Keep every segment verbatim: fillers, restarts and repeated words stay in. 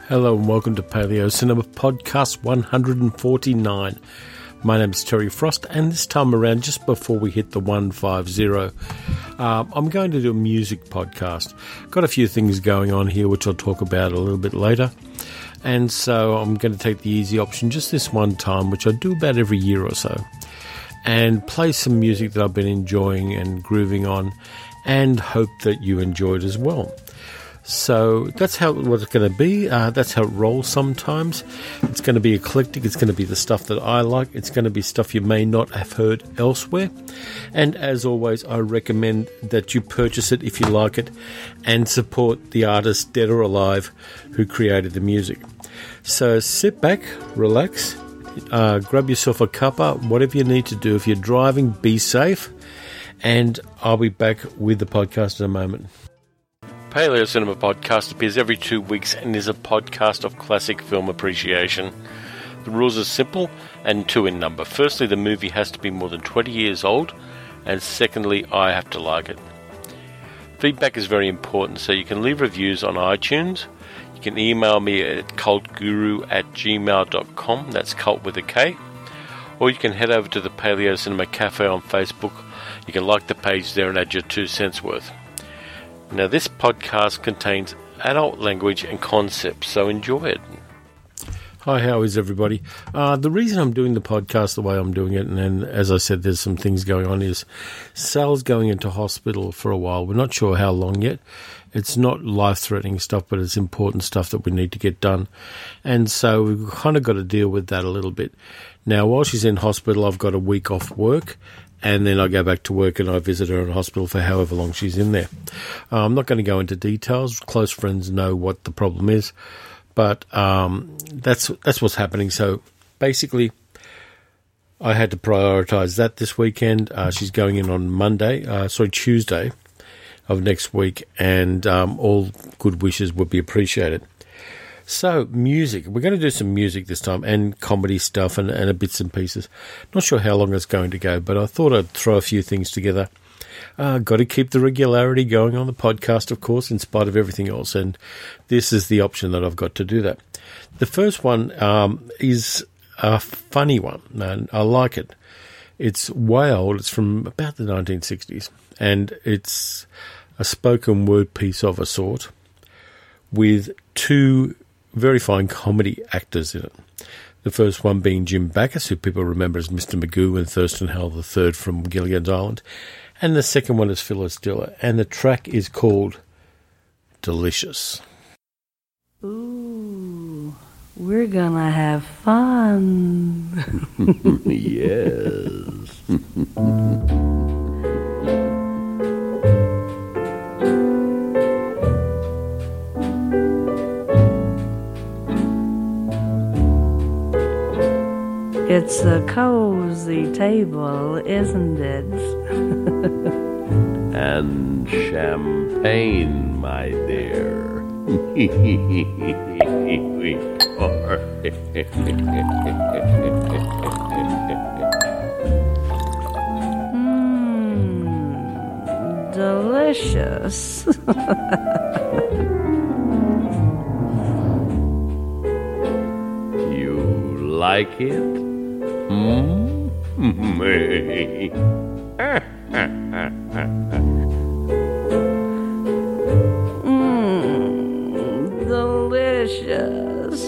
Hello and welcome to Paleo Cinema Podcast one forty-nine. My name is Terry Frost, and this time around, just before we hit the one fifty, uh, I'm going to do a music podcast. Got a few things going on here, which I'll talk about a little bit later. And so I'm going to take the easy option just this one time, which I do about every year or so, and play some music that I've been enjoying and grooving on, and hope that you enjoy it as well. So that's how what it's going to be. Uh, that's how it rolls sometimes. It's going to be eclectic. It's going to be the stuff that I like. It's going to be stuff you may not have heard elsewhere. And as always, I recommend that you purchase it if you like it and support the artist, dead or alive, who created the music. So sit back, relax, uh, grab yourself a cuppa, whatever you need to do. If you're driving, be safe. And I'll be back with the podcast in a moment. Paleo Cinema Podcast appears every two weeks and is a podcast of classic film appreciation. The rules are simple and two in number. Firstly, the movie has to be more than twenty years old, and secondly, I have to like it. Feedback is very important, so you can leave reviews on iTunes. You can email me at cultguru at gmail dot com, that's cult with a K, or you can head over to the Paleo Cinema Cafe on Facebook. You can like the page there and add your two cents worth. Now, this podcast contains adult language and concepts, so enjoy it. Hi, how is everybody? Uh, the reason I'm doing the podcast the way I'm doing it, and then, as I said, there's some things going on, is Sal's going into hospital for a while. We're not sure how long yet. It's not life-threatening stuff, but it's important stuff that we need to get done. And so we've kind of got to deal with that a little bit. Now, while she's in hospital, I've got a week off work, and then I go back to work and I visit her in hospital for however long she's in there. Uh, I'm not going to go into details. Close friends know what the problem is, but um, that's that's what's happening. So basically, I had to prioritise that this weekend. Uh, she's going in on Monday, uh, sorry, Tuesday of next week, and um, all good wishes would be appreciated. So, music. We're going to do some music this time, and comedy stuff, and, and a bits and pieces. Not sure how long it's going to go, but I thought I'd throw a few things together. Uh, got to keep the regularity going on the podcast, of course, in spite of everything else, and this is the option that I've got to do that. The first one um, is a funny one, and I like it. It's way old. It's from about the nineteen sixties, and it's a spoken word piece of a sort with two very fine comedy actors in it. The first one being Jim Backus, who people remember as Mister Magoo and Thurston Howell the Third from Gilligan's Island. And the second one is Phyllis Diller. And the track is called Delicious. Ooh, we're gonna have fun. Yes. It's a cozy table, isn't it? And champagne, my dear. Mmm, delicious. You like it? Hmm? Mmm, delicious.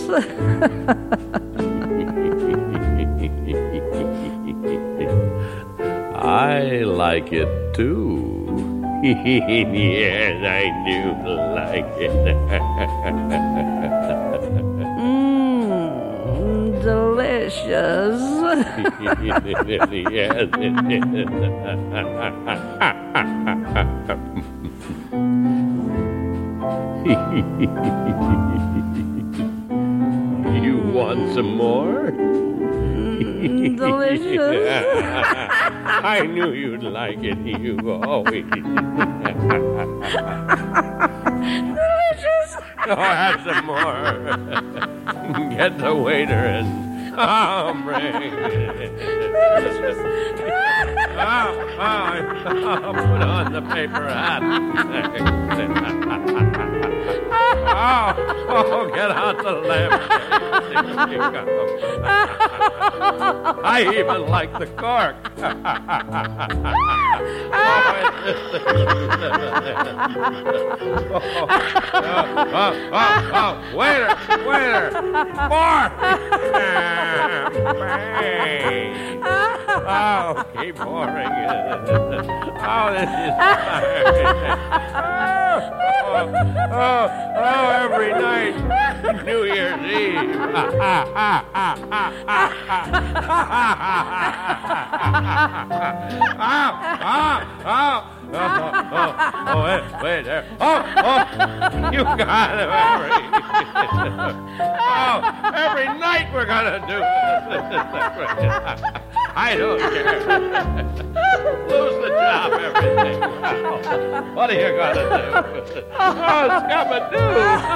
I like it too. Yes, I do like it. Mmm, delicious. Yes, it is. You want some more? Mm, delicious. I knew you'd like it. You always. Delicious. Oh, have some more. Get the waiter and oh, bring it. Ah. oh, put on the paper hat. oh, oh, get out the lamp. I even like the cork. oh, oh, oh, oh, waiter, waiter, more. Champagne. Oh, keep pouring it. Oh, this is oh, oh, oh, every night, New Year's Eve. oh, oh, oh. Oh, oh, oh, wait, wait there. Oh, oh, you got it, every. oh, every night we're gonna do this. I don't care. Lose the job, everything. What are you gonna do? Oh, Scabadoo.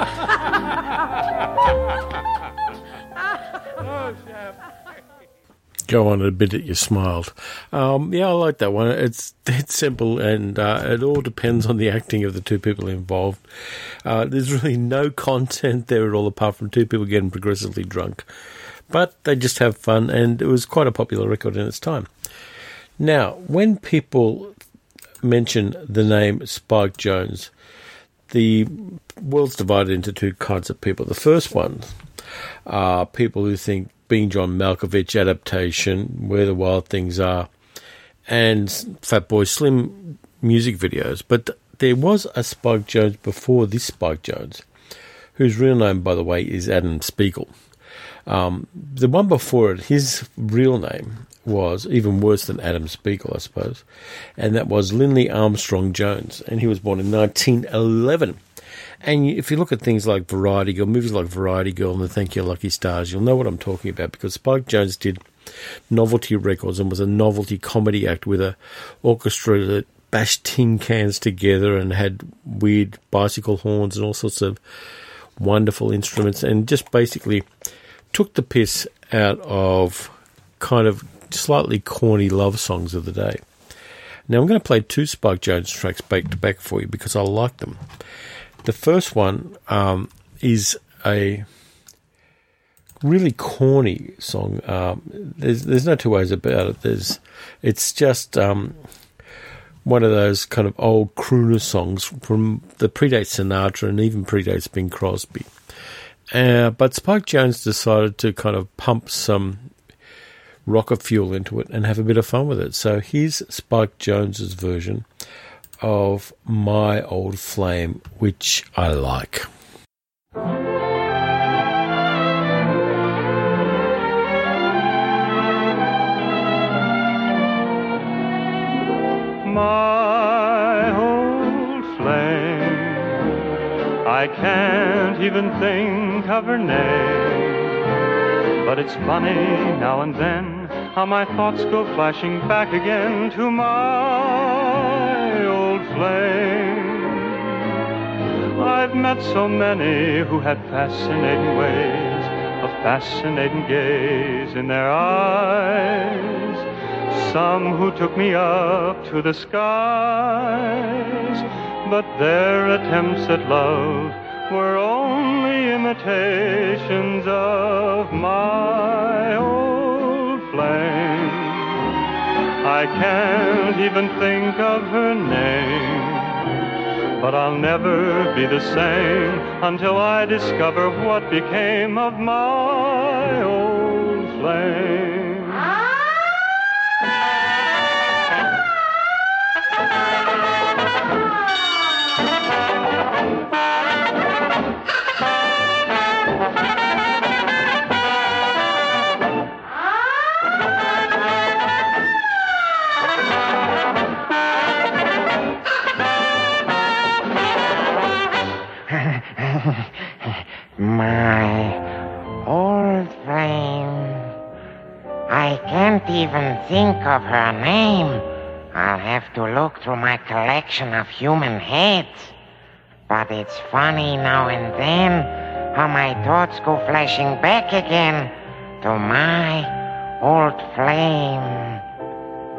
oh, Chef. Go on, admit it, you smiled. Um, yeah, I like that one. It's it's simple, and uh, it all depends on the acting of the two people involved. Uh, there's really no content there at all, apart from two people getting progressively drunk. But they just have fun, and it was quite a popular record in its time. Now, when people mention the name Spike Jones, the world's divided into two kinds of people. The first one are people who think Being John Malkovich adaptation, Where the Wild Things Are, and Fatboy Slim music videos. But there was a Spike Jones before this Spike Jones, whose real name, by the way, is Adam Spiegel. Um, the one before it, his real name was even worse than Adam Spiegel, I suppose, and that was Linley Armstrong Jones, and he was born in nineteen eleven. And if you look at things like Variety Girl, movies like Variety Girl and the Thank You Lucky Stars, you'll know what I'm talking about, because Spike Jones did novelty records and was a novelty comedy act with a orchestra that bashed tin cans together and had weird bicycle horns and all sorts of wonderful instruments, and just basically took the piss out of kind of slightly corny love songs of the day. Now I'm going to play two Spike Jones tracks back to back for you because I like them. The first one um, is a really corny song. Um, there's there's no two ways about it. There's it's just um, one of those kind of old crooner songs from the predates Sinatra and even predates Bing Crosby. Uh, but Spike Jones decided to kind of pump some rocket fuel into it and have a bit of fun with it. So here's Spike Jones's version of My Old Flame, which I like. My old flame, I can't even think of her name, but it's funny now and then how my thoughts go flashing back again to my old flame. I've met so many who had fascinating ways, a fascinating gaze in their eyes. Some who took me up to the skies, but their attempts at love were only imitations of my old flame. I can't even think of her name, but I'll never be the same until I discover what became of my old flame. My old flame. I can't even think of her name. I'll have to look through my collection of human heads. But it's funny now and then how my thoughts go flashing back again to my old flame.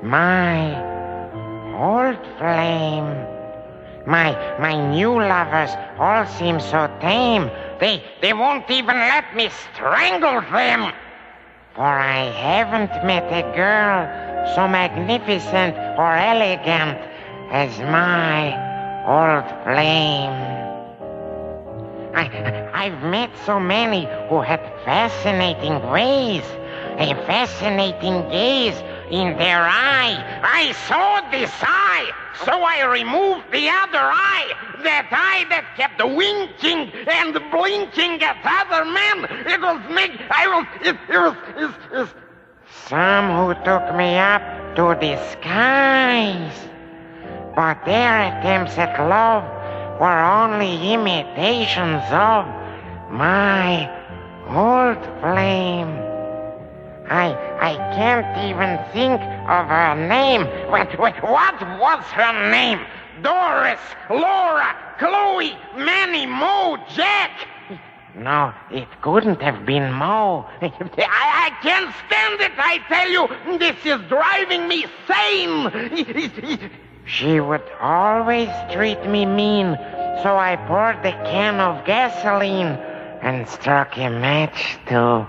My old flame. My my new lovers all seem so tame. They they won't even let me strangle them. For I haven't met a girl so magnificent or elegant as my old flame. I, I've met so many who had fascinating ways, a fascinating gaze in their eye. I saw this eye, so I removed the other eye, that eye that kept winking and blinking at other men. It was me. I was. It, it was. It, it, some who took me up to the skies, but their attempts at love were only imitations of my old flame. I I can't even think of her name. Wait, wait, what was her name? Doris, Laura, Chloe, Manny, Mo, Jack. No, it couldn't have been Mo. I, I can't stand it, I tell you. This is driving me sane. She would always treat me mean, so I poured the can of gasoline and struck a match to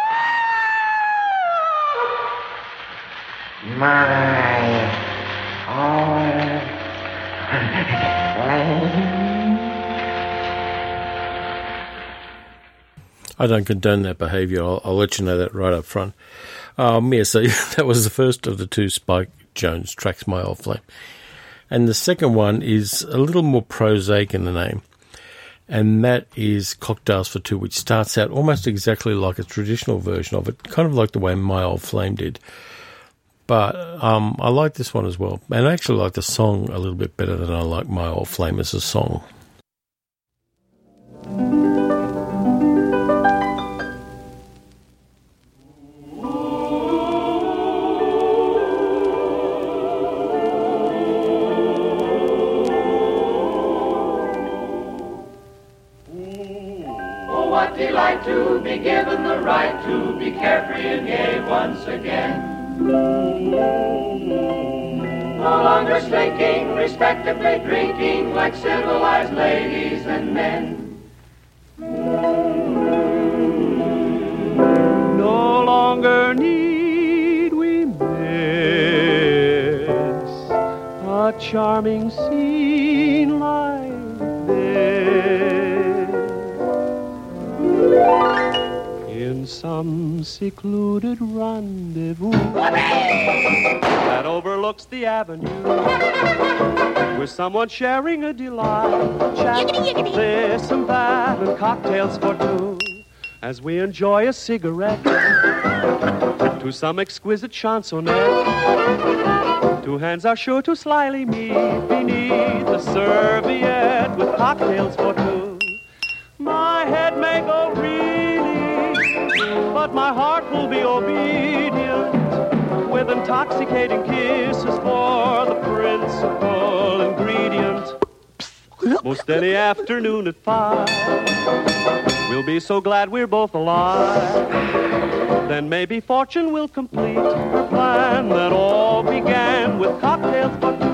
my old flame. I don't condone that behaviour. I'll, I'll let you know that right up front. Um, yeah, so that was the first of the two Spike Jones tracks, My Old Flame. And the second one is a little more prosaic in the name, and that is Cocktails for Two, which starts out almost exactly like a traditional version of it, kind of like the way My Old Flame did. But um, I like this one as well, and I actually like the song a little bit better than I like My Old Flame as a song. Delight to be given the right to be carefree and gay once again. No longer slinking, respectably drinking like civilized ladies and men. No longer need we miss a charming scene like this in some secluded rendezvous that overlooks the avenue, with someone sharing a delight, chat, this and that, and cocktails for two, as we enjoy a cigarette to some exquisite chansonette. Two hands are sure to slyly meet beneath the serviette with cocktails for two. My head may go reeling, but my heart will be obedient, with intoxicating kisses for the principal ingredient. Most any afternoon at five, we'll be so glad we're both alive. Then maybe fortune will complete her plan that all began with cocktails for two.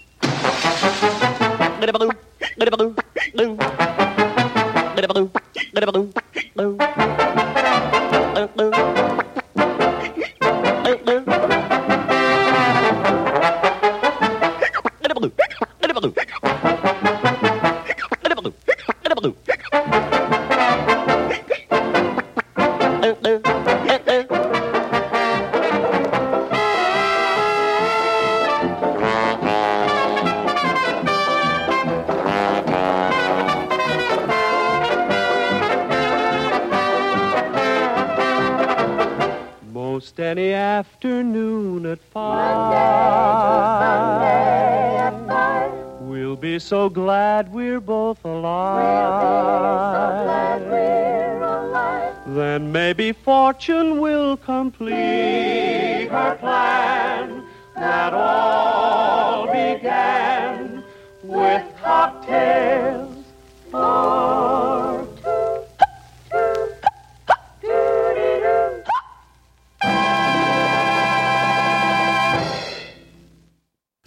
Most any afternoon at five, we'll be so glad we're both alive. Then maybe fortune will complete her plan that all began with cocktails for two.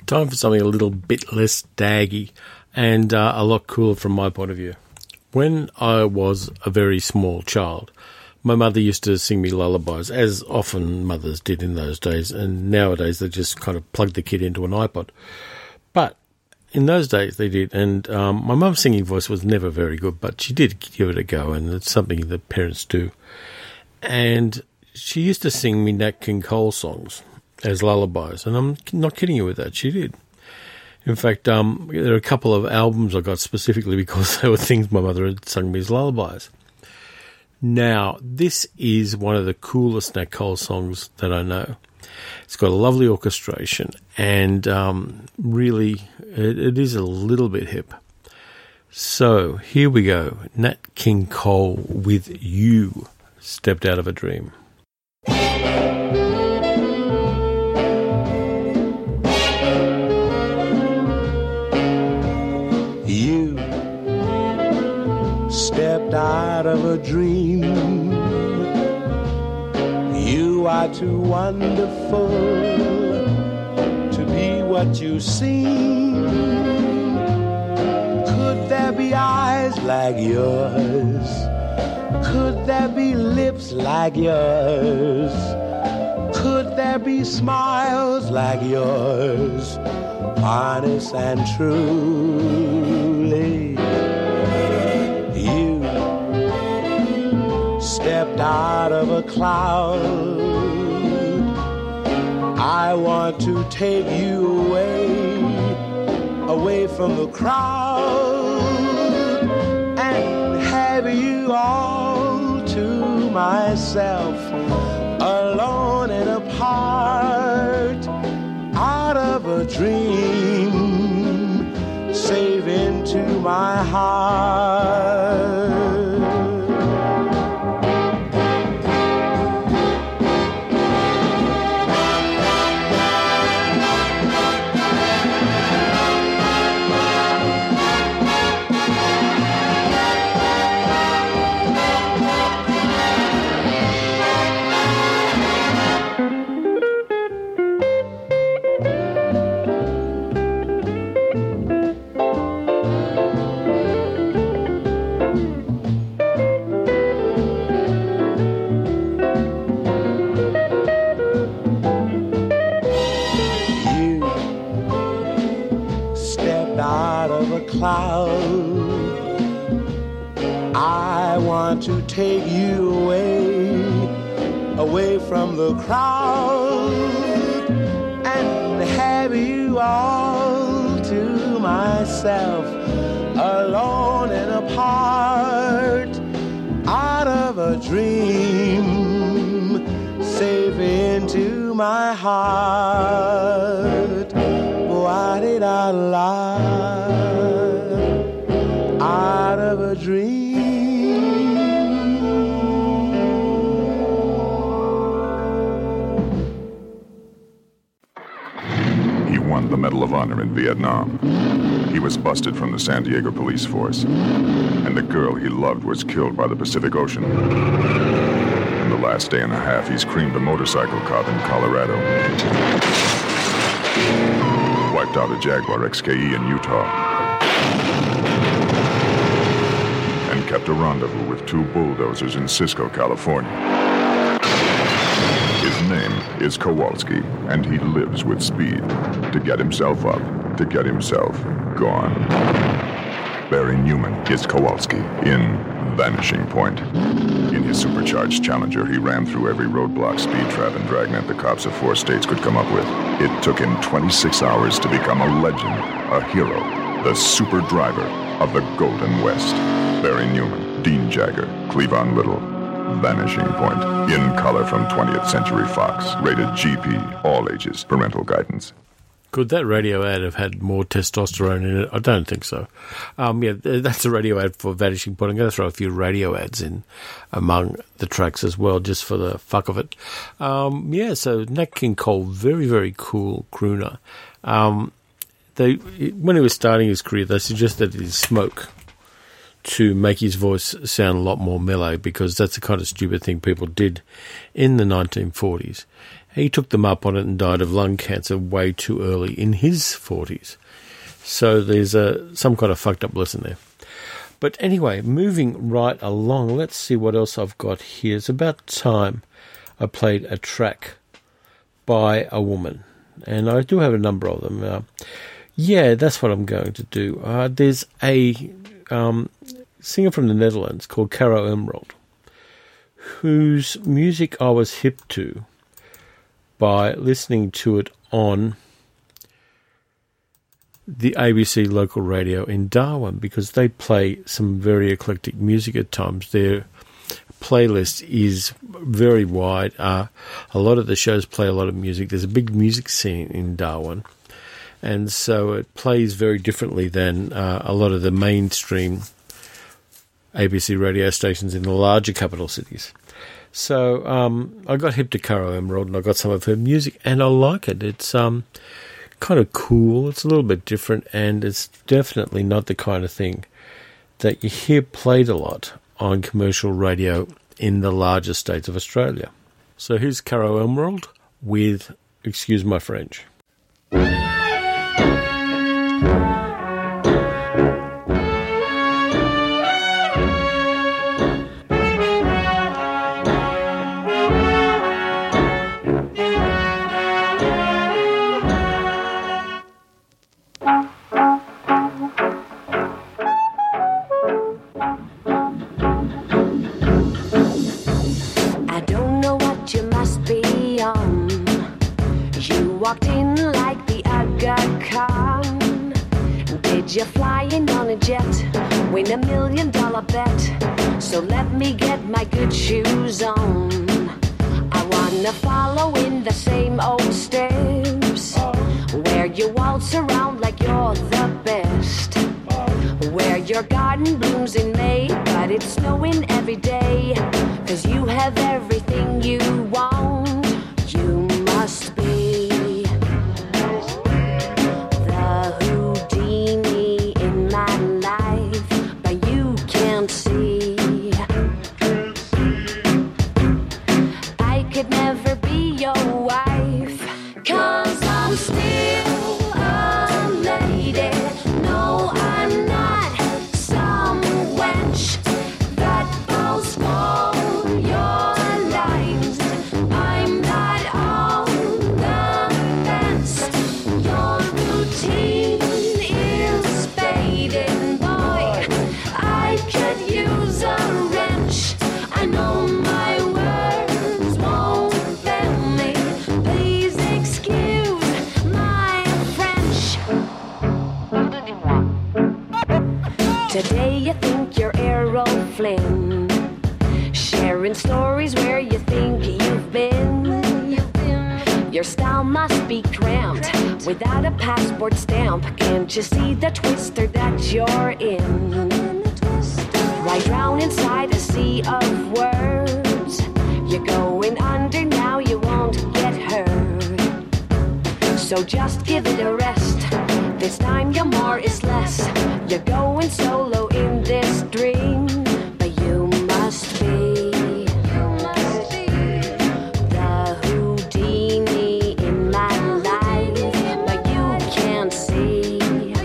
Time for something a little bit less daggy and uh, a lot cooler from my point of view. When I was a very small child, my mother used to sing me lullabies, as often mothers did in those days, and nowadays they just kind of plug the kid into an iPod. But in those days they did, and um, my mum's singing voice was never very good, but she did give it a go, and it's something that parents do. And she used to sing me Nat King Cole songs as lullabies, and I'm not kidding you with that, she did. In fact, um, there are a couple of albums I got specifically because they were things my mother had sung me as lullabies. Now, this is one of the coolest Nat Cole songs that I know. It's got a lovely orchestration, and um, really, it, it is a little bit hip. So, here we go. Nat King Cole with You, Stepped Out of a Dream. You stepped out of a dream. You are too wonderful to be what you seem. Could there be eyes like yours? Could there be lips like yours? Could there be smiles like yours? Honest and truly, you stepped out of a cloud. I want to take you away, away from the crowd, and have you all to myself, alone and apart, out of a dream, safe into my heart. I want to take you away, away from the crowd, and have you all to myself, alone and apart, out of a dream, safe into my heart. Why did I lie? Out of a dream. He won the Medal of Honor in Vietnam. He was busted from the San Diego police force. And the girl he loved was killed by the Pacific Ocean. In the last day and a half, he's creamed a motorcycle cop in Colorado. Wiped out a Jaguar X K E in Utah. Kept a rendezvous with two bulldozers in Cisco, California. His name is Kowalski, and he lives with speed to get himself up, to get himself gone. Barry Newman is Kowalski in Vanishing Point. In his supercharged Challenger, he ran through every roadblock, speed trap, and dragnet the cops of four states could come up with. It took him twenty-six hours to become a legend, a hero, the super driver of the Golden West. Barry Newman, Dean Jagger, Cleavon Little, Vanishing Point. In color from twentieth Century Fox. Rated G P, all ages, parental guidance. Could that radio ad have had more testosterone in it? I don't think so. Um, yeah, that's a radio ad for Vanishing Point. I'm going to throw a few radio ads in among the tracks as well, just for the fuck of it. Um, yeah, so Nat King Cole, very, very cool crooner. Um, they, when he was starting his career, they suggested that he smoke to make his voice sound a lot more mellow, because that's the kind of stupid thing people did in the nineteen forties. He took them up on it and died of lung cancer way too early in his forties. So there's a some kind of fucked up lesson there. But anyway, moving right along, let's see what else I've got here. It's about time I played a track by a woman. And I do have a number of them. Uh, yeah, that's what I'm going to do. Uh, there's a um, singer from the Netherlands called Caro Emerald, whose music I was hip to by listening to it on the A B C local radio in Darwin, because they play some very eclectic music at times. Their playlist is very wide. Uh, a lot of the shows play a lot of music. There's a big music scene in Darwin, and so it plays very differently than uh, a lot of the mainstream A B C radio stations in the larger capital cities. So um, I got hip to Caro Emerald, and I got some of her music, and I like it. It's um. kind of cool. It's a little bit different, and it's definitely not the kind of thing that you hear played a lot on commercial radio in the larger states of Australia. So here's Caro Emerald with Excuse My French. Walked in like the Aga Khan. Did you fly in on a jet? Win a million dollar bet. So let me get my good shoes on. I wanna follow in the same old steps, where you waltz around like you're the best, where your garden blooms in May, but it's snowing every day. Cause you have everything you want. You must be today you think you're Errol Flynn, sharing stories where you think you've been. Your style must be cramped without a passport stamp. Can't you see the twister that you're in? Right round inside a sea of words. You're going under now, you won't get hurt. So just give it a rest. This time your more is less. You're going solo in this dream, but you must be the Houdini in my life. But you can't see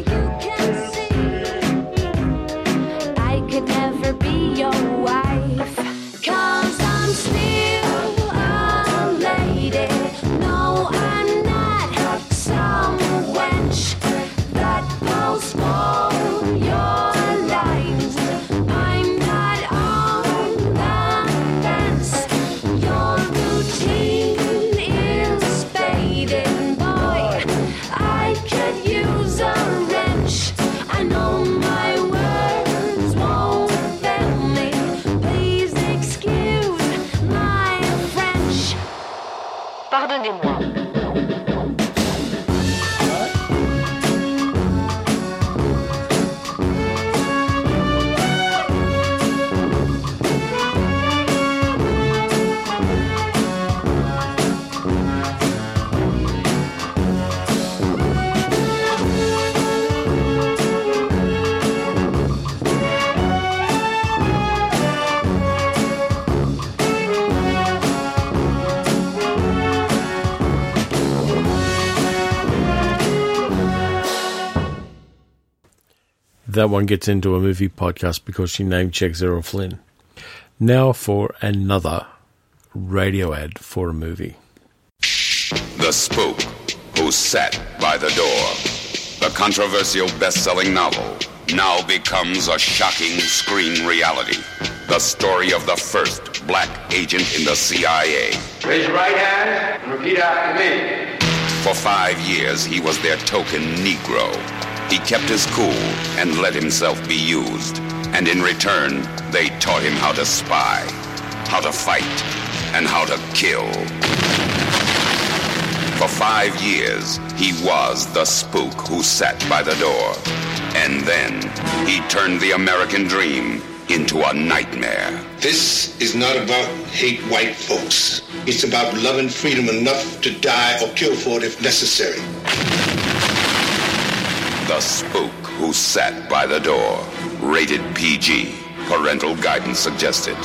I could never be your wife. Cause I'm still a lady. No, I'm not some wench that falls for your lines. I'm that one gets into a movie podcast because she name checks Errol Flynn. Now for another radio ad for a movie. The Spook Who Sat by the Door. The controversial best-selling novel now becomes a shocking screen reality. The story of the first black agent in the C I A. Raise your right hand and repeat after me. For five years, he was their token Negro. He kept his cool and let himself be used. And in return, they taught him how to spy, how to fight, and how to kill. For five years, he was the spook who sat by the door. And then, he turned the American dream into a nightmare. This is not about hate white folks. It's about loving freedom enough to die or kill for it if necessary. The Spook Who Sat by the Door. Rated P G. Parental guidance suggested.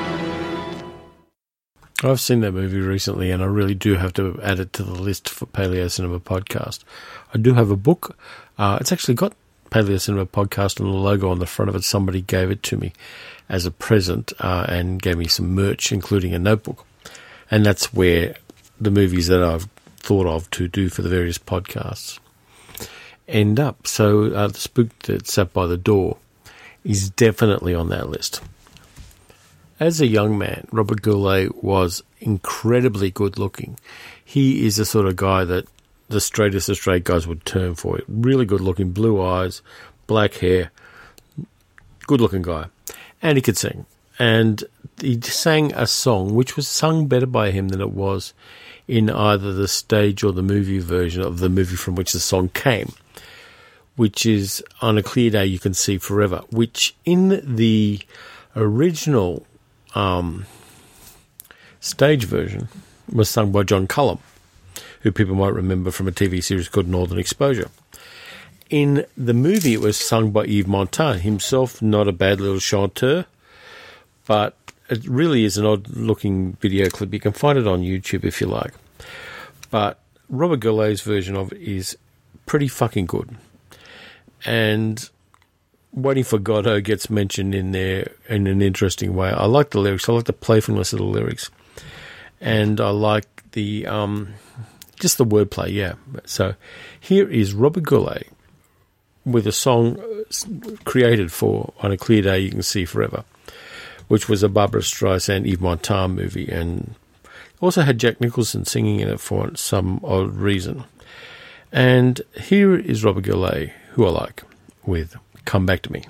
I've seen that movie recently, and I really do have to add it to the list for Paleo Cinema Podcast. I do have a book. Uh, it's actually got Paleo Cinema Podcast and the logo on the front of it. Somebody gave it to me as a present uh, and gave me some merch, including a notebook. And that's where the movies that I've thought of to do for the various podcasts end up. So uh, The Spook That Sat by the Door is definitely on that list. As a young man, Robert Goulet was incredibly good looking. He is the sort of guy that the straightest of straight guys would turn for. Really good looking, blue eyes, black hair, good looking guy. And he could sing. And he sang a song which was sung better by him than it was in either the stage or the movie version of the movie from which the song came, which is On a Clear Day You Can See Forever, which in the original um, stage version was sung by John Cullum, who people might remember from a T V series called Northern Exposure. In the movie, it was sung by Yves Montand, himself not a bad little chanteur, but it really is an odd-looking video clip. You can find it on YouTube if you like. But Robert Goulet's version of it is pretty fucking good. And Waiting for Godot gets mentioned in there in an interesting way. I like the lyrics. I like the playfulness of the lyrics. And I like the... Um, just the wordplay, yeah. So here is Robert Goulet with a song created for On a Clear Day You Can See Forever, which was a Barbara Streisand, Yves Montand movie, and also had Jack Nicholson singing in it for some odd reason. And here is Robert Goulet, who I like, with Come Back to Me.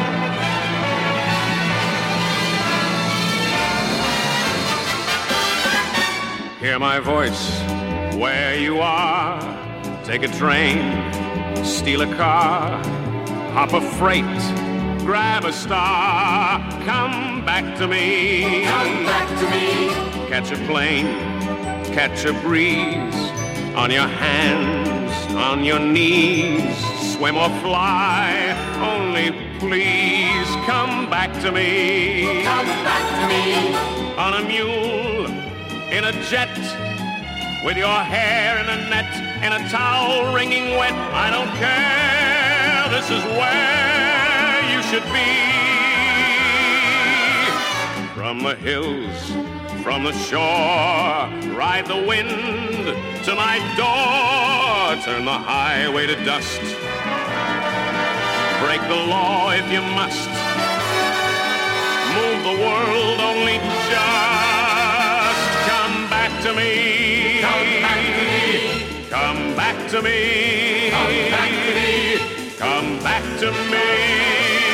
Hear my voice where you are. Take a train, steal a car, hop a freight, grab a star. Come back to me. Come back to me. Catch a plane, catch a breeze. On your hands, on your knees. Swim or fly, only please come back to me. Come back to me. On a mule, in a jet, with your hair in a net, in a towel wringing wet. I don't care, this is where you should be. From the hills, from the shore, ride the wind to my door. Turn the highway to dust. Break the law if you must. Move the world only just. Come back to me. Come back to me. Come back to me. Come back to me. Come back to me.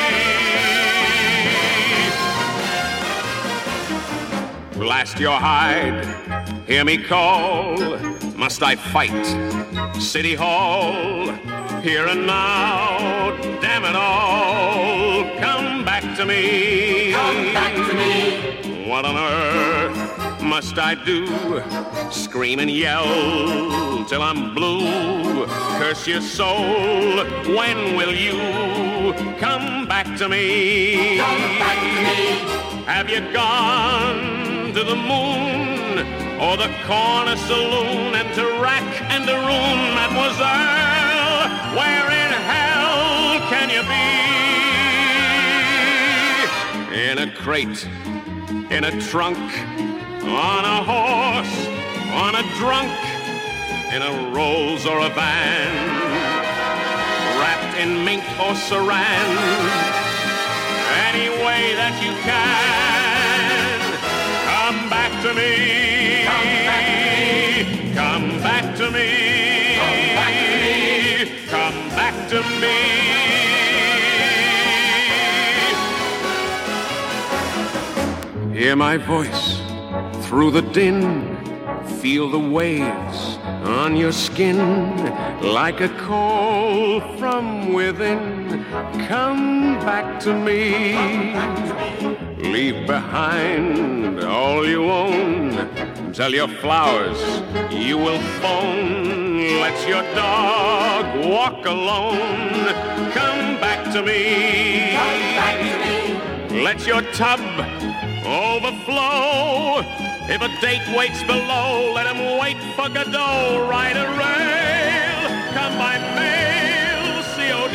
Blast your hide. Hear me call. Must I fight? City Hall. Here and now. Damn it all. Come back to me. Come back to me. What on earth must I do? Scream and yell till I'm blue. Curse your soul. When will you come back to me? Come back to me. Have you gone to the moon or the corner saloon and to rack and to ruin, mademoiselle? Where in hell can you be? crate, in a trunk, on a horse, on a drunk, in a Rolls or a van, wrapped in mink or saran, any way that you can. Come back to me, come back to me, come back to me. Hear my voice through the din, feel the waves on your skin like a call from within. Come back to me, leave behind all you own, tell your flowers you will phone, let your dog walk alone. Come back to me, come back to me. Let your tub overflow. If a date waits below, let him wait for Godot. Ride a rail, come by mail, C O D.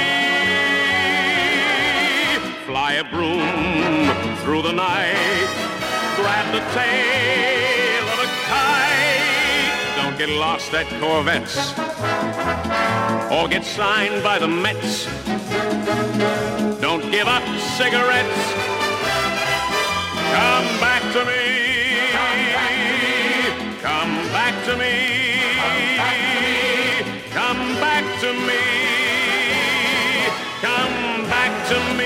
Fly a broom through the night, grab the tail of a kite. Don't get lost at Corvettes, or get signed by the Mets. Don't give up cigarettes. Come back to me. Come back to me. Come back to me. Come back to me.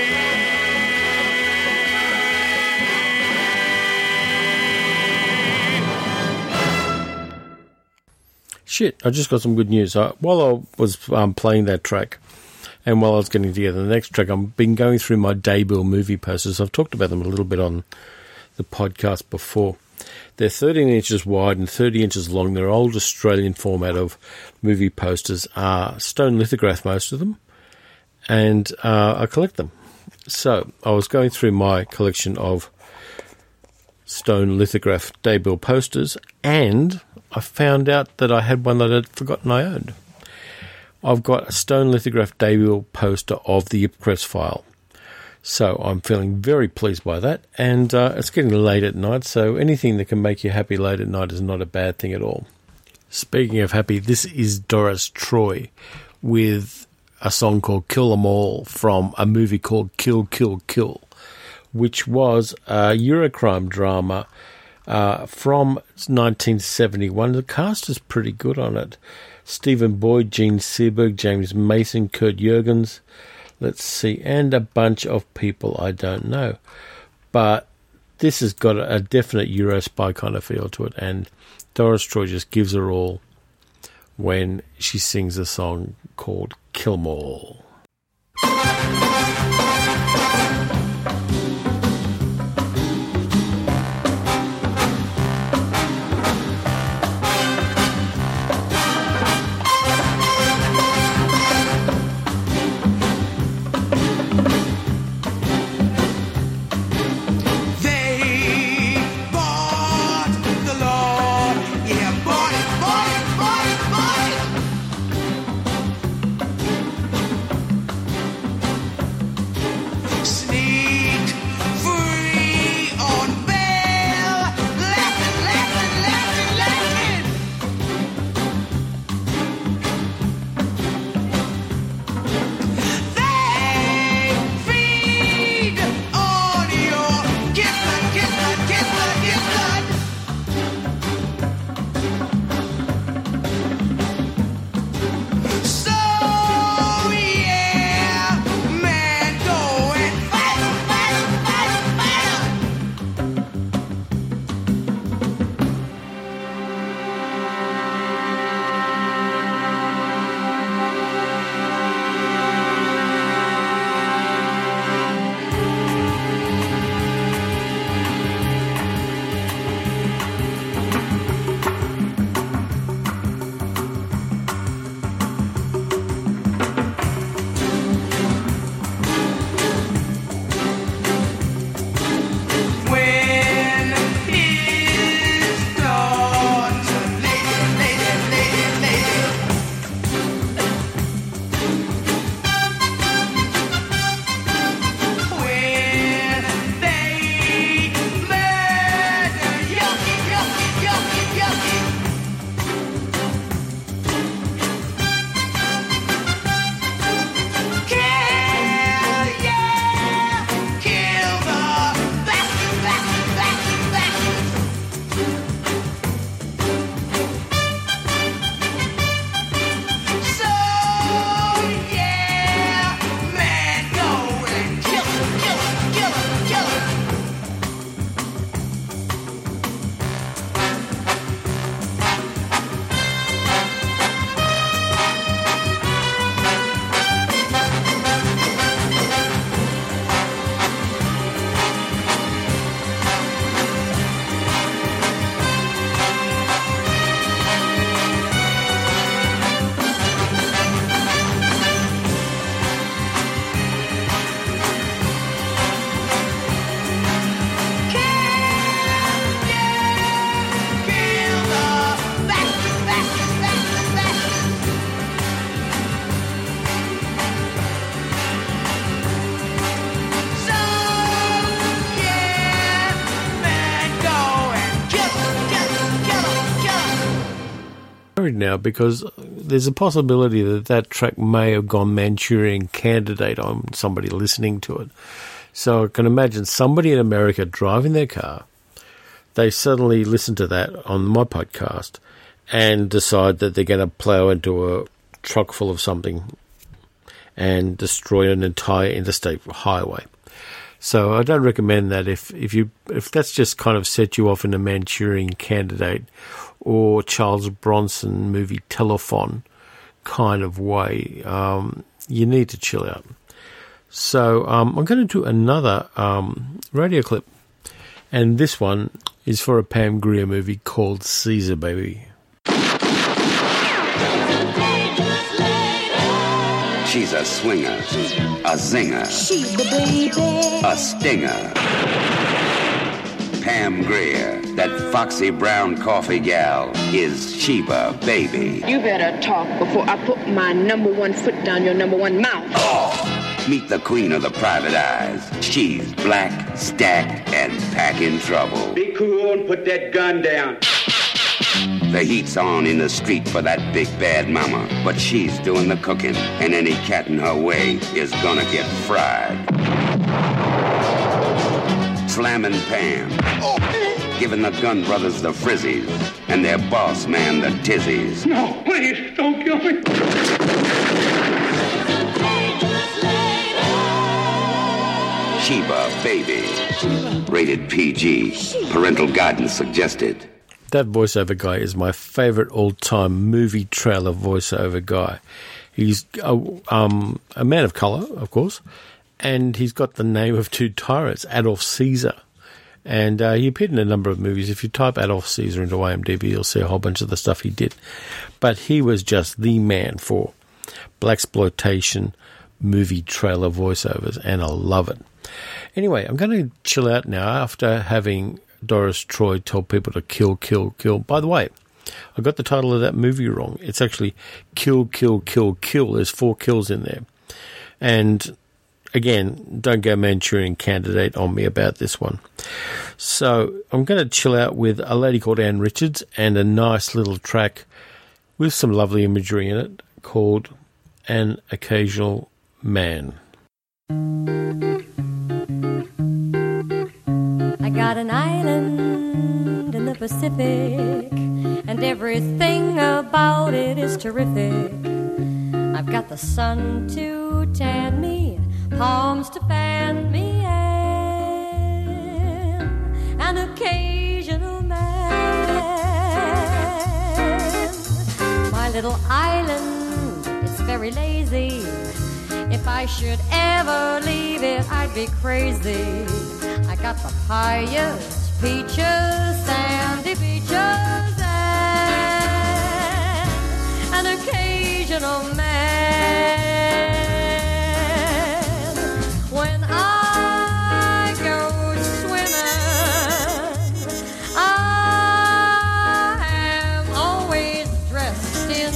Shit, I just got some good news. Uh, while I was um, playing that track, and while I was getting together the next track, I've been going through my Daybill movie posters. I've talked about them a little bit on the podcast before. They're thirteen inches wide and thirty inches long. They're old Australian format of movie posters. Uh, stone lithograph, most of them, and uh, I collect them. So I was going through my collection of stone lithograph Daybill posters, and I found out that I had one that I'd forgotten I owned. I've got a stone lithograph Daybill poster of the Ipcress file. So I'm feeling very pleased by that, and uh, it's getting late at night, so anything that can make you happy late at night is not a bad thing at all. Speaking of happy, this is Doris Troy with a song called Kill 'Em All from a movie called Kill, Kill, Kill, which was a Eurocrime drama uh, from nineteen seventy-one. The cast is pretty good on it. Stephen Boyd, Gene Seberg, James Mason, Kurt Jurgens, let's see, and a bunch of people I don't know. But this has got a definite Euro spy kind of feel to it, and Doris Troy just gives her all when she sings a song called Kill 'Em All. Snake worried now because there's a possibility that that track may have gone Manchurian Candidate on somebody listening to it. So I can imagine somebody in America driving their car, they suddenly listen to that on my podcast and decide that they're going to plow into a truck full of something and destroy an entire interstate highway. So I don't recommend that if, if you if that's just kind of set you off in a Manchurian Candidate or Charles Bronson movie Telephone kind of way. Um, you need to chill out. So um, I'm going to do another um, radio clip, and this one is for a Pam Grier movie called Caesar Baby. She's a swinger, a zinger, She's the baby, a stinger. Pam Grier, that foxy brown coffee gal, is Sheba Baby. You better talk before I put my number one foot down your number one mouth. Oh, meet the queen of the private eyes. She's black, stacked, and packing trouble. Be cool and put that gun down. The heat's on in the street for that big bad mama, but she's doing the cooking, and any cat in her way is gonna get fried. Slammin' Pam, giving the Gun Brothers the frizzies, and their boss man the tizzies. No, please, don't kill me. Sheba Baby, rated P G, parental guidance suggested. That voiceover guy is my favourite all-time movie trailer voiceover guy. He's a, um, a man of colour, of course, and he's got the name of two tyrants, Adolf Caesar. And uh, he appeared in a number of movies. If you type Adolf Caesar into I M D B, you'll see a whole bunch of the stuff he did. But he was just the man for blaxploitation movie trailer voiceovers, and I love it. Anyway, I'm going to chill out now after having Doris Troy tell people to kill, kill, kill. By the way, I got the title of that movie wrong. It's actually Kill, Kill, Kill, Kill. There's four kills in there. And again, don't go Manchurian Candidate on me about this one. So I'm going to chill out with a lady called Ann Richards and a nice little track with some lovely imagery in it called An Occasional Man. I got an island in the Pacific, and everything about it is terrific. I've got the sun to tan me, palms to fan me, and an occasional man. My little island, it's very lazy. If I should ever leave it, I'd be crazy. I got the highest peaches, sandy beaches, and an occasional man. When I go swimming, I am always dressed in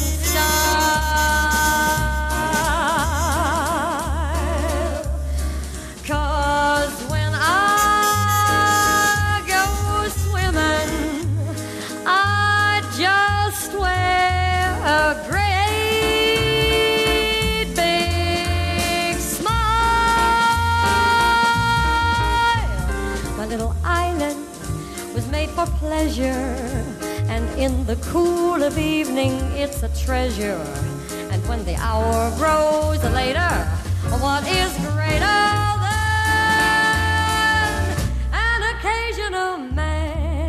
style. 'Cause when I just wear a great big smile. My little island was made for pleasure, and in the cool of evening it's a treasure. And when the hour grows later, what is greater than an occasional man?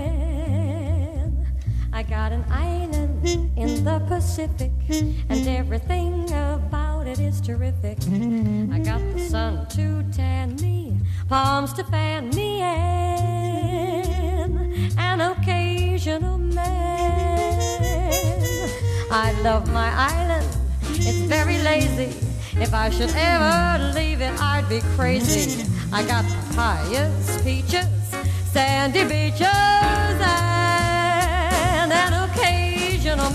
I got an island in the Pacific, and everything about it is terrific. I got the sun to tan me, palms to fan me, and an occasional man. I love my island, it's very lazy. If I should ever leave it, I'd be crazy. I got papayas, peaches, sandy beaches, and an occasional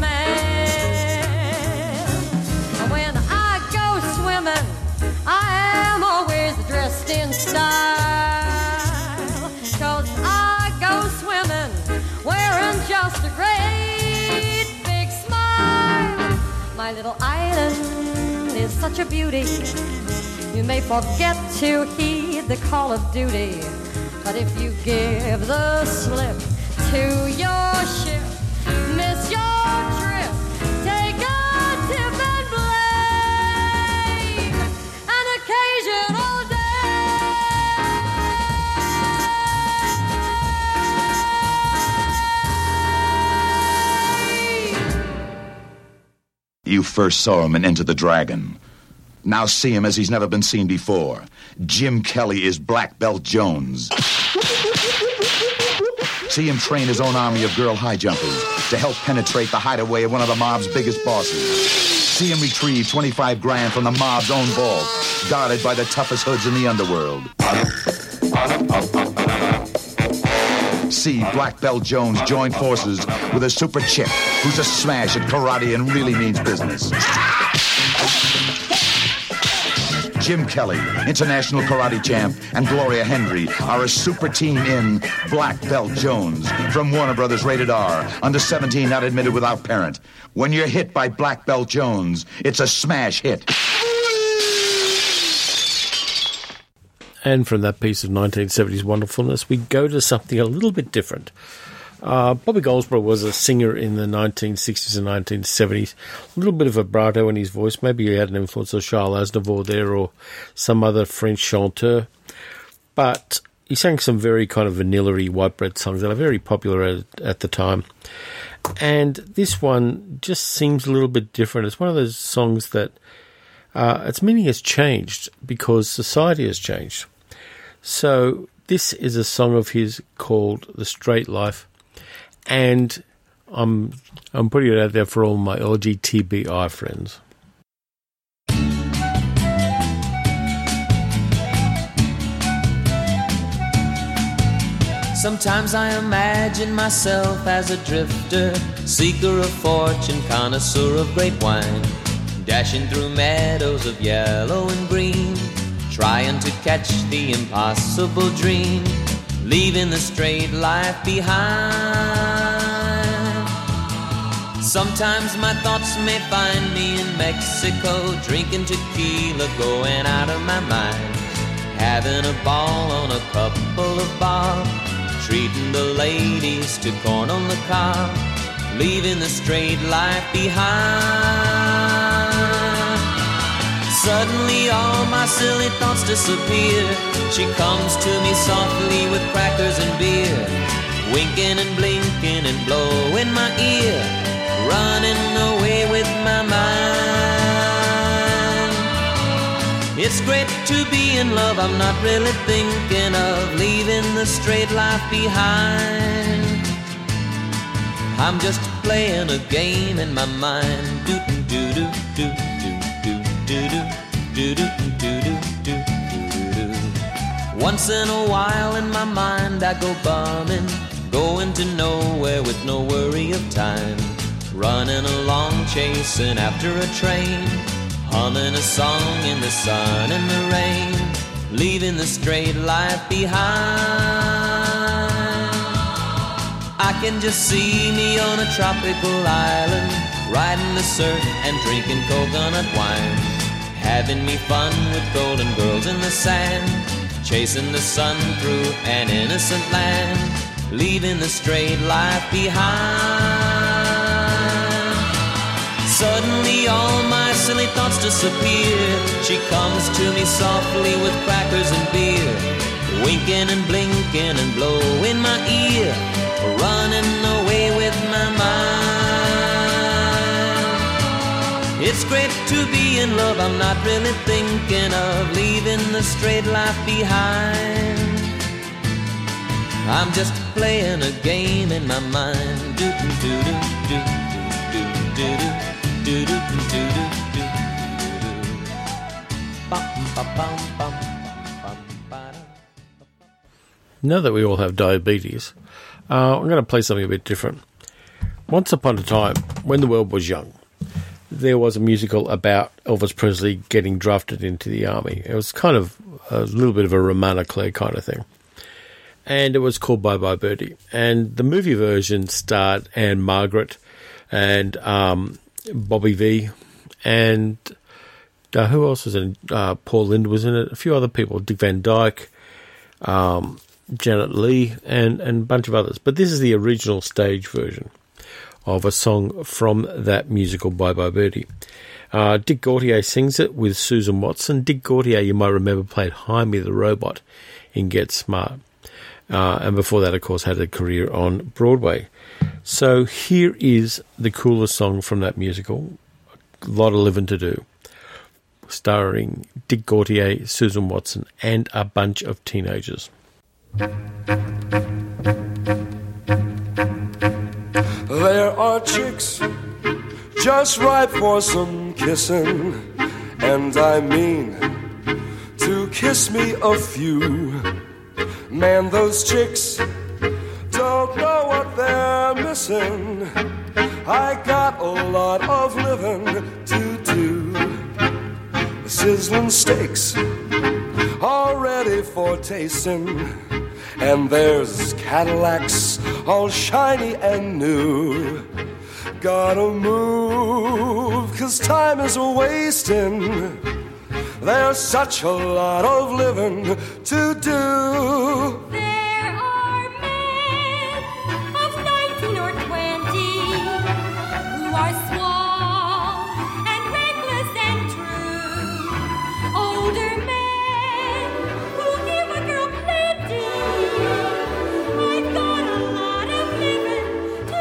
man. When I go swimming, I am always dressed in style. 'Cause I go swimming wearing just a great big smile. little island is such a beauty. You may forget to heed the call of duty, but if you give the slip to your ship, miss your trip, take a tip and blame an occasional day. You first saw him in Enter the Dragon. Now see him as he's never been seen before. Jim Kelly is Black Belt Jones. See him train his own army of girl high jumpers to help penetrate the hideaway of one of the mob's biggest bosses. See him retrieve twenty-five grand from the mob's own vault, guarded by the toughest hoods in the underworld. See Black Belt Jones join forces with a super chick who's a smash at karate and really means business. Jim Kelly, international karate champ, and Gloria Hendry are a super team in Black Belt Jones from Warner Brothers Rated R, under seventeen, not admitted without parent. When you're hit by Black Belt Jones, it's a smash hit. And from that piece of nineteen seventies wonderfulness, we go to something a little bit different. Uh, Bobby Goldsboro was a singer in the nineteen sixties and nineteen seventies. A little bit of vibrato in his voice. Maybe he had an influence of Charles Aznavour there or some other French chanteur. But he sang some very kind of vanilla-y white bread songs that are very popular at, at the time. And this one just seems a little bit different. It's one of those songs that uh, its meaning has changed because society has changed. So this is a song of his called The Straight Life. And I'm I'm putting it out there for all my L G T B I friends. Sometimes I imagine myself as a drifter, seeker of fortune, connoisseur of great wine, dashing through meadows of yellow and green, trying to catch the impossible dream, leaving the straight life behind. Sometimes my thoughts may find me in Mexico, drinking tequila, going out of my mind, having a ball on a couple of bob, treating the ladies to corn on the cob, leaving the straight life behind. Suddenly all my silly thoughts disappear. She comes to me softly with crackers and beer, winking and blinking and blowing my ear, running away with my mind. It's great to be in love, I'm not really thinking of leaving the straight life behind. I'm just playing a game in my mind. Do do do do do do do do do do do do. Once in a while in my mind I go bumming, going to nowhere with no worry of time, running along chasing after a train, humming a song in the sun and the rain, leaving the straight life behind. I can just see me on a tropical island, riding the surf and drinking coconut wine, having me fun with golden girls in the sand, chasing the sun through an innocent land, leaving the straight life behind. Suddenly all my silly thoughts disappear. She comes to me softly with crackers and beer, winking and blinking and blowing my ear, running away with my mind. It's great to be in love, I'm not really thinking of leaving the straight life behind. I'm just playing a game in my mind. Do do do do do do do do do do do do. Now that we all have diabetes, uh, I'm going to play something a bit different. Once upon a time, when the world was young, there was a musical about Elvis Presley getting drafted into the army. It was kind of a little bit of a Romana Claire kind of thing. And it was called Bye Bye Birdie. And the movie version starred Anne Margaret and um, Bobby Vee and uh, who else was in it? Uh, Paul Lind was in it. A few other people, Dick Van Dyke, um, Janet Leigh, and, and a bunch of others. But this is the original stage version of a song from that musical, Bye Bye Birdie. Uh, Dick Gautier sings it with Susan Watson. Dick Gautier, you might remember, played Jaime the Robot in Get Smart. Uh, and before that, of course, had a career on Broadway. So here is the coolest song from that musical, A Lot of Living to Do, starring Dick Gautier, Susan Watson, and a bunch of teenagers. There are chicks just ripe for some kissing, and I mean to kiss me a few. Man, those chicks don't know what they're missing. I got a lot of living to do. Sizzling steaks all ready for tasting, and there's Cadillacs all shiny and new. Gotta move, 'cause time is a-wasting. There's such a lot of living to do. There are men of nineteen or twenty who are suave and reckless and true. Older men who give a girl plenty. I've got a lot of living to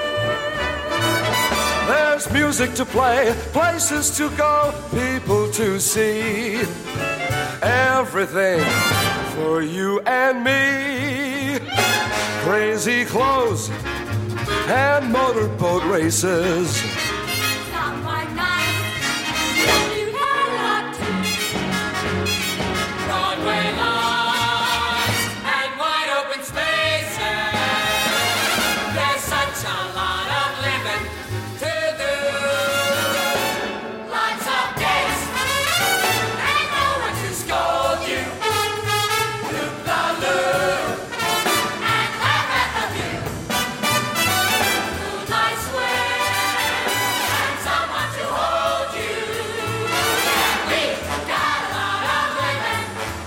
do. There's music to play, places to go, people to see. Everything for you and me. Crazy clothes and motorboat races. Some are nice, you got a lot to. Broadway lights and wide open spaces. There's such a lot of living to do. Lots of days and no one to scold you. Loop the loop and laugh at the view. Moonlight swim and someone to hold you. We've got a lot of living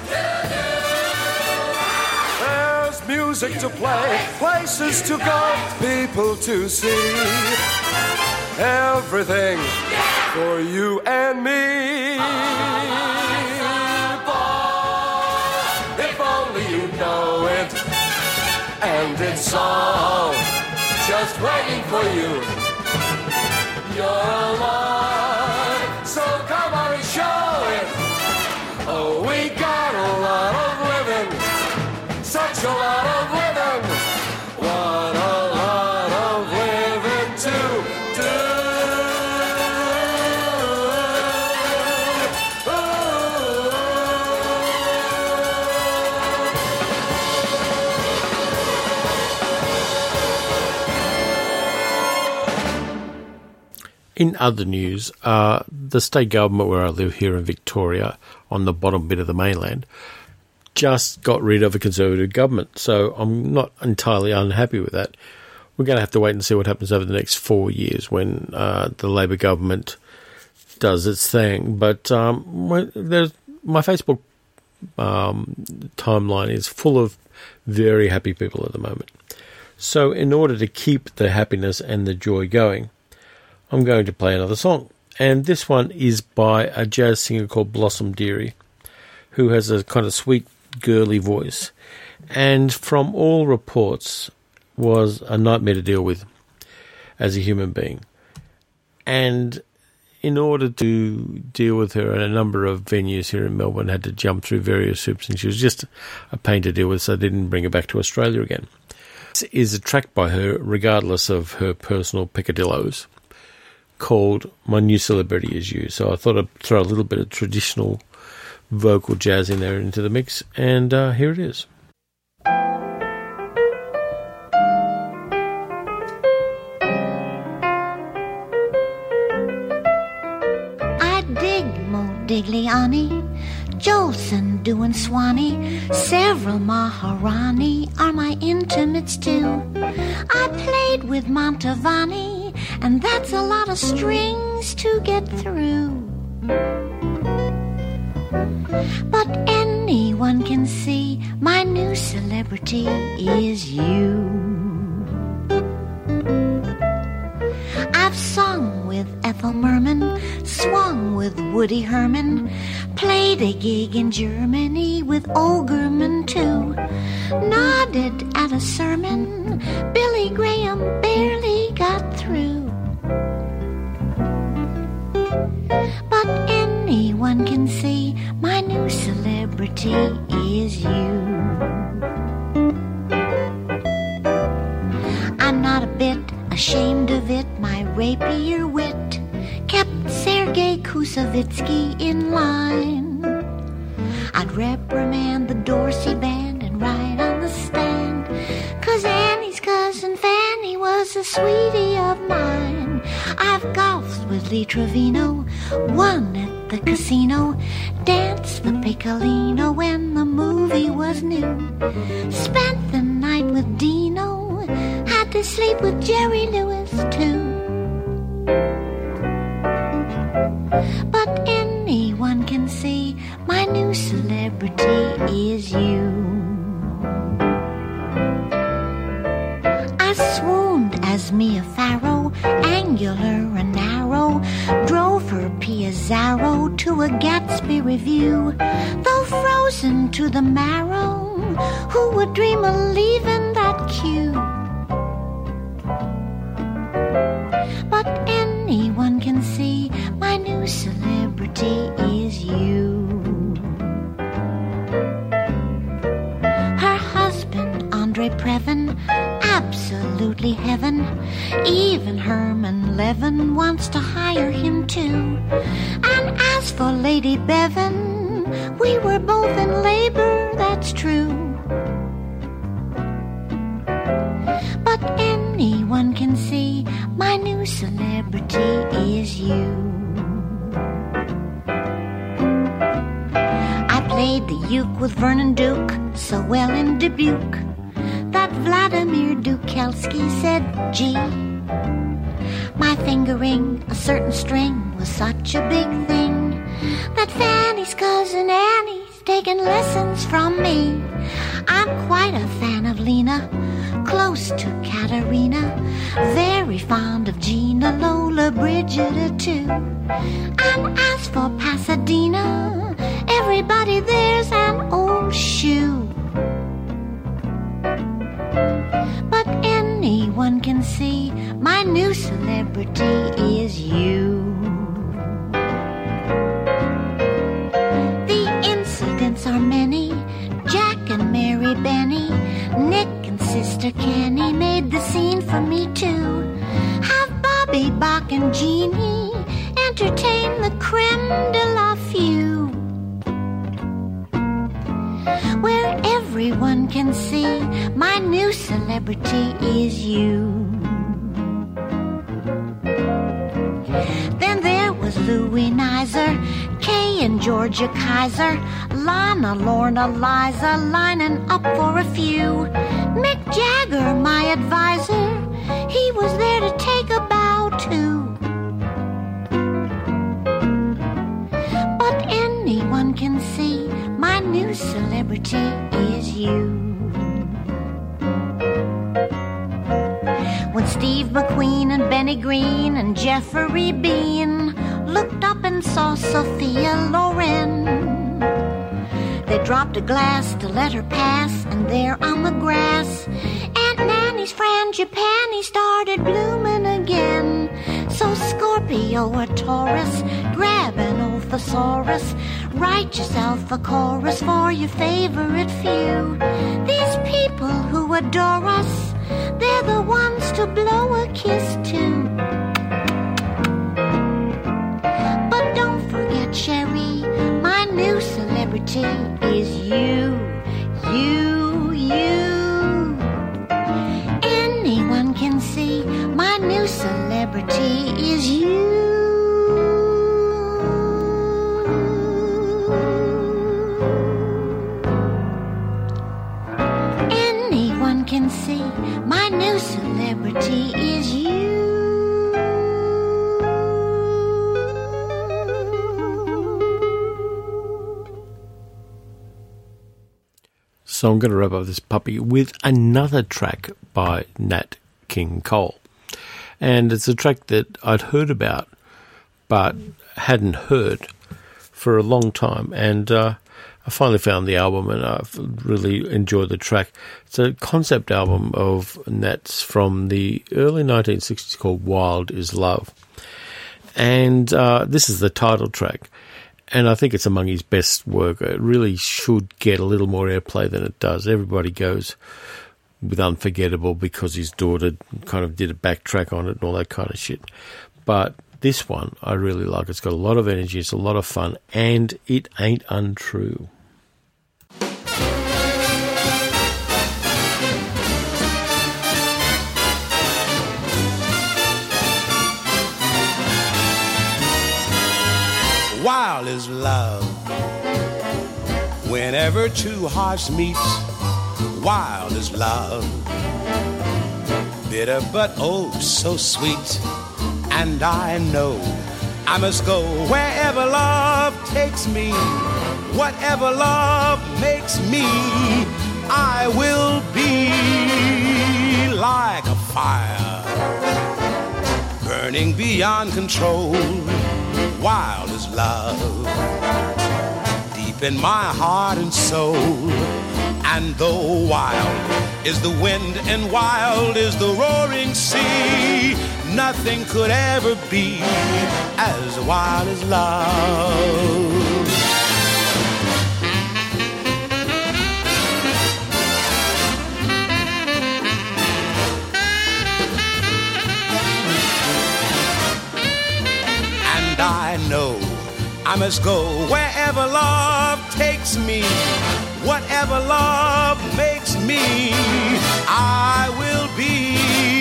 to do. There's music to play, places to go, people to see. Everything for you and me. Boy, if only you know it, and it's all just waiting for you. You're alive, so come on and show it. Oh, we got a lot of living, such a lot of living. What a lot of living to do. In other news, uh, the state government where I live here in Victoria, on the bottom bit of the mainland, just got rid of a Conservative government. So I'm not entirely unhappy with that. We're going to have to wait and see what happens over the next four years when uh, the Labor government does its thing. But um, there's, my Facebook um, timeline is full of very happy people at the moment. So in order to keep the happiness and the joy going, I'm going to play another song. And this one is by a jazz singer called Blossom Dearie, who has a kind of sweet, girly voice. And from all reports, was a nightmare to deal with as a human being. And in order to deal with her, a number of venues here in Melbourne had to jump through various hoops, and she was just a pain to deal with, so I didn't bring her back to Australia again. This is a track by her, regardless of her personal peccadilloes, called My New Celebrity Is You. So I thought I'd throw a little bit of traditional vocal jazz in there into the mix, and uh, here it is. I dig Modigliani, Jolson doing Swanee, several Maharani are my intimates too. I played with Mantovani, and that's a lot of strings. things to get through. But anyone can see my new celebrity is you. I've sung with Ethel Merman, swung with Woody Herman, played a gig in Germany with Olgerman too, nodded at a sermon Billy Graham barely got through. But anyone can see my new celebrity is you. I'm not a bit ashamed of it, my rapier wit kept Sergei Koussevitzky in line. I'd reprimand the Dorsey band and ride on the stand, 'cause Annie's cousin Fanny was a sweetie of mine. I've golfed with Lee Trevino, won at the casino, danced the Piccolino when the movie was new, spent the night with Dino, had to sleep with Jerry Lewis too. But anyone can see my new celebrity is you. I swooned as Mia Farrow, angular and narrow, drove her Piazzaro to a Gatsby review. Though frozen to the marrow, who would dream of leaving that queue? But anyone can see my new celebrity is you. Her husband, Andre Previn, absolutely heaven. Even Herman Levin wants to hire him too. And as for Lady Bevan, we were both in labor, that's true. But anyone can see my new celebrity is you. I played the uke with Vernon Duke so well in Dubuque that Vladimir Dukelski said, gee, my fingering a certain string was such a big thing that Fanny's cousin Annie's taken lessons from me. I'm quite a fan of Lena, close to Katerina, very fond of Gina, Lola, Brigida too. And as for Pasadena, everybody there's an old shoe. But anyone can see my new celebrity is you. The incidents are many, Jack and Mary Benny, Nick and Sister Kenny made the scene for me too. Have Bobby, Bach and Jeannie entertain the creme de la few, where everyone can see my new celebrity is you. Then there was Louis Nizer, Kay and Georgia Kaiser, Lana, Lorna, Liza lining up for a few. Mick Jagger, my advisor, he was there to take a bow too. But anyone can see my new celebrity is you. When Steve McQueen and Benny Green and Jeffrey Bean looked up and saw Sophia Loren, they dropped a glass to let her pass, and there on the grass Aunt Nanny's frangipani started blooming again. So Scorpio or Taurus, grab an Ophosaurus, write yourself a chorus for your favorite few. These people who adore us, they're the ones to blow a kiss to. But don't forget, Sherry, my new celebrity is you, you, you. Anyone can see my new celebrity is you. Anyone can see my new celebrity is you. So I'm going to wrap up this puppy with another track by Nat King Cole. And it's a track that I'd heard about but hadn't heard for a long time. And uh, I finally found the album and I've really enjoyed the track. It's a concept album of Nat's from the early nineteen sixties called Wild is Love. And uh, this is the title track. And I think it's among his best work. It really should get a little more airplay than it does. Everybody goes with Unforgettable because his daughter kind of did a backtrack on it and all that kind of shit. But this one I really like. It's got a lot of energy, it's a lot of fun, and it ain't untrue. Wild is love. Whenever two hearts meet, wild is love. Bitter but oh so sweet. And I know I must go wherever love takes me. Whatever love makes me, I will be like a fire, burning beyond control. Wild is love, deep in my heart and soul. And though wild is the wind and wild is the roaring sea, nothing could ever be as wild as love. And I know I must go wherever love takes me. Whatever love makes me, I will be.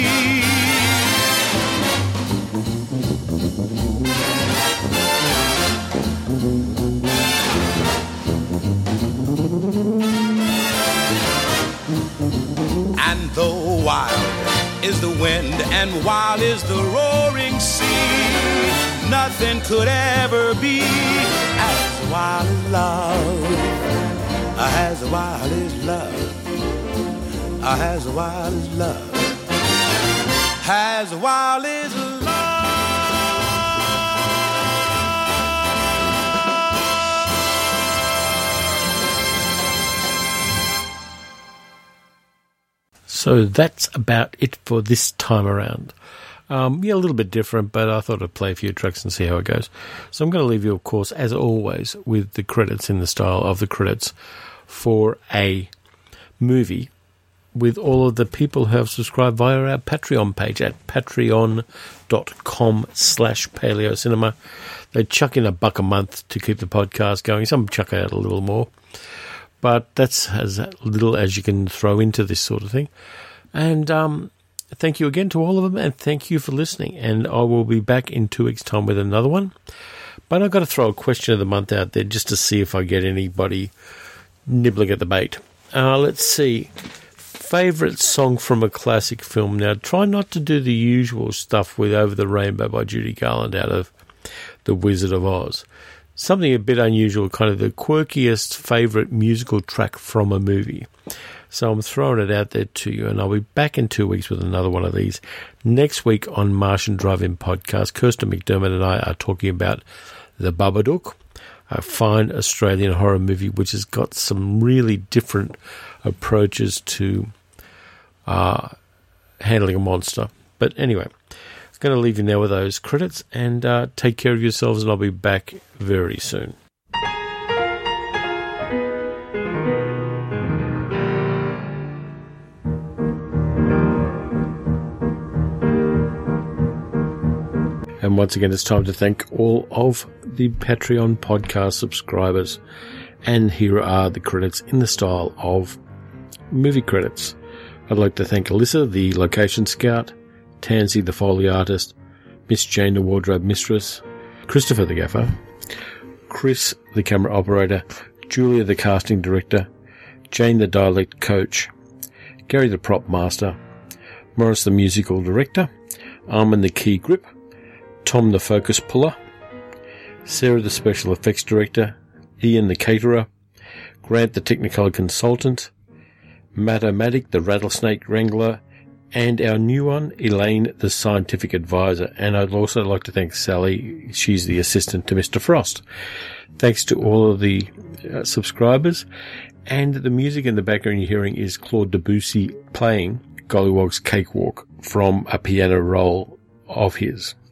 And though wild is the wind and wild is the roaring sea, nothing could ever be as wild as love. As wild as love. As wild as love. As wild as love. So that's about it for this time around. Um, yeah, a little bit different, but I thought I'd play a few tracks and see how it goes. So I'm going to leave you, of course, as always, with the credits in the style of the credits for a movie with all of the people who have subscribed via our Patreon page at patreon.com slash paleocinema. They chuck in a buck a month to keep the podcast going. Some chuck out a little more, but that's as little as you can throw into this sort of thing. And um, thank you again to all of them, and thank you for listening. And I will be back in two weeks' time with another one. But I've got to throw a question of the month out there just to see if I get anybody nibbling at the bait. Uh, let's see. Favourite song from a classic film. Now, try not to do the usual stuff with Over the Rainbow by Judy Garland out of The Wizard of Oz. Something a bit unusual, kind of the quirkiest favourite musical track from a movie. So I'm throwing it out there to you, and I'll be back in two weeks with another one of these. Next week on Martian Drive-In Podcast, Kirsten McDermott and I are talking about The Babadook, a fine Australian horror movie which has got some really different approaches to uh, handling a monster. But anyway, I'm going to leave you now with those credits, and uh, take care of yourselves, and I'll be back very soon. And once again, it's time to thank all of the Patreon podcast subscribers. And here are the credits in the style of movie credits. I'd like to thank Alyssa, the location scout, Tansy, the Foley artist, Miss Jane, the wardrobe mistress, Christopher, the gaffer, Chris, the camera operator, Julia, the casting director, Jane, the dialect coach, Gary, the prop master, Morris, the musical director, Armin, the key grip, Tom, the focus puller, Sarah, the special effects director, Ian, the caterer, Grant, the Technicolor consultant, Matomatic, the Rattlesnake Wrangler, and our new one, Elaine, the Scientific Advisor. And I'd also like to thank Sally. She's the assistant to Mister Frost. Thanks to all of the uh, subscribers. And the music in the background you're hearing is Claude Debussy playing Gollywog's Cakewalk from a piano roll of his.